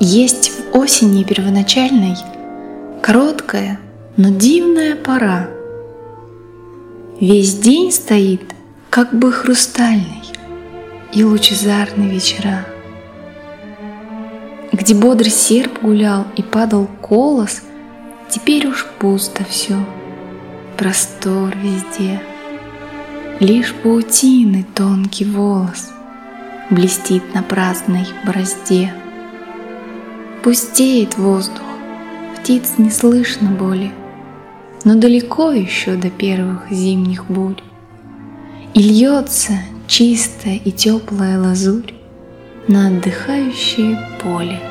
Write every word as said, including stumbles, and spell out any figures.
Есть в осени первоначальной короткая, но дивная пора. Весь день стоит, как бы хрустальный, и лучезарны вечера. Где бодрый серп гулял и падал колос, теперь уж пусто все, простор везде. Лишь паутины тонкий волос блестит на праздной борозде. Пустеет воздух, птиц не слышно более, но далеко еще до первых зимних бурь. И льется чистая и теплая лазурь на отдыхающее поле.